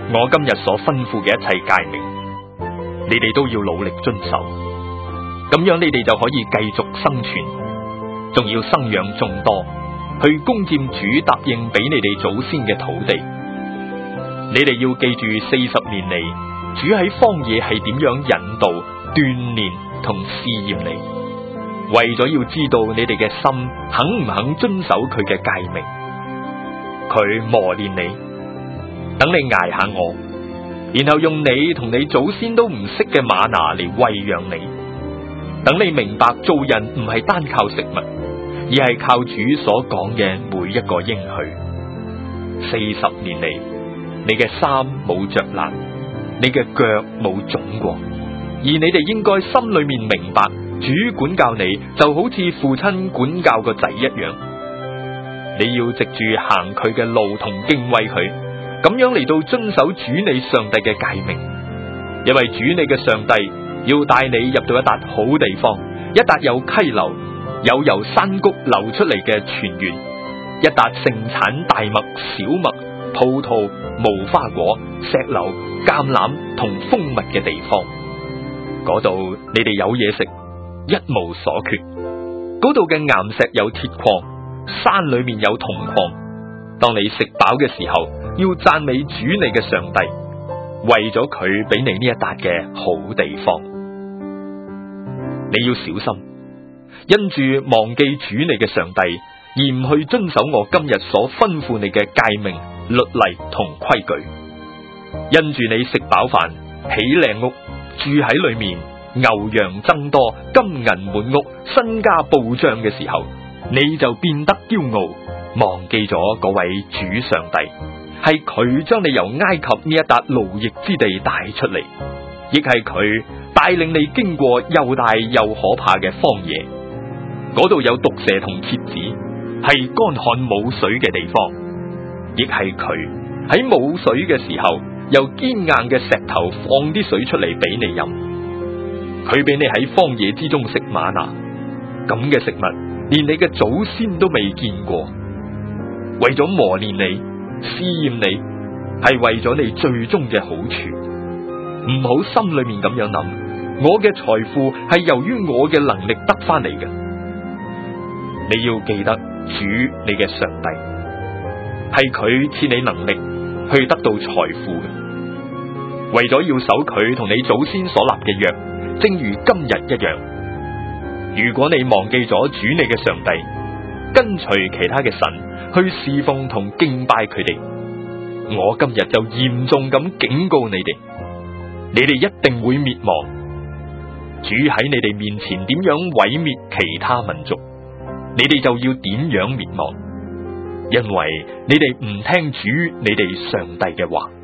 我今日所吩咐嘅一切誡命，你哋都要努力遵守，咁樣你哋就可以繼續生存，仲要生養眾多，去攻佔主答應俾你哋祖先嘅土地。你哋要記住40年嚟，主喺荒野係點樣引導、鍛煉同試驗你，為咗要知道你哋嘅心肯唔肯遵守佢嘅誡命。佢磨練你，等你捱下我，然後用你同你祖先都唔識嘅嗎哪嚟餵養你，等你明白做人唔係單靠食物，而係靠主所講嘅每一個應許。40年嚟，你嘅衫冇着爛，你嘅腳冇腫過，而你哋應該心裏面明白，主管教你就好似父親管教個仔一樣。你要藉住行佢嘅路同敬畏佢，咁樣嚟到遵守主你上帝嘅誡命。因為主你嘅上帝要帶你入到一笪好地方，一笪有溪流，有由山谷流出嚟嘅泉源，一笪盛產大麥、小麥、葡萄、無花果、石榴、橄欖同蜂蜜嘅地方。嗰度你哋有嘢食，一無所缺。嗰度嘅岩石有鐵礦，山裏面有銅礦。當你食飽嘅時候，要讚美主你嘅上帝，為咗佢俾你呢一笪嘅好地方。你要小心，因住忘記主你嘅上帝，而唔去遵守我今日所吩咐你嘅誡命、律例同規矩。因住你食飽飯，起靚屋，住喺裏面，牛羊增多，金銀滿屋，身家暴漲嘅時候，你就變得驕傲，忘記咗嗰位主上帝，係佢將你由埃及呢一笪勞役之地帶出嚟，亦係佢帶領你經過又大又可怕嘅荒野。嗰度有毒蛇同蠍子，係乾旱冇水嘅地方，亦係佢喺冇水嘅時候，由堅硬嘅石頭放啲水出嚟俾你飲。佢俾你喺荒野之中食嗎哪，咁嘅食物連你嘅祖先都未見過。為咗磨練你、試驗你，係為咗你最終嘅好處。唔好心裏面咁樣諗，我嘅財富係由於我嘅能力得翻嚟嘅。你要記得主你嘅上帝，係佢賜你能力去得到財富嘅。為咗要守佢同你祖先所立嘅約，正如今日一樣。如果你忘記咗主你嘅上帝，跟隨其他嘅神去侍奉同敬拜佢哋，我今日就嚴重咁警告你哋，你哋一定會滅亡。主喺你哋面前點樣毀滅其他民族，你哋就要點樣滅亡，因為你哋唔聽主你哋上帝嘅話。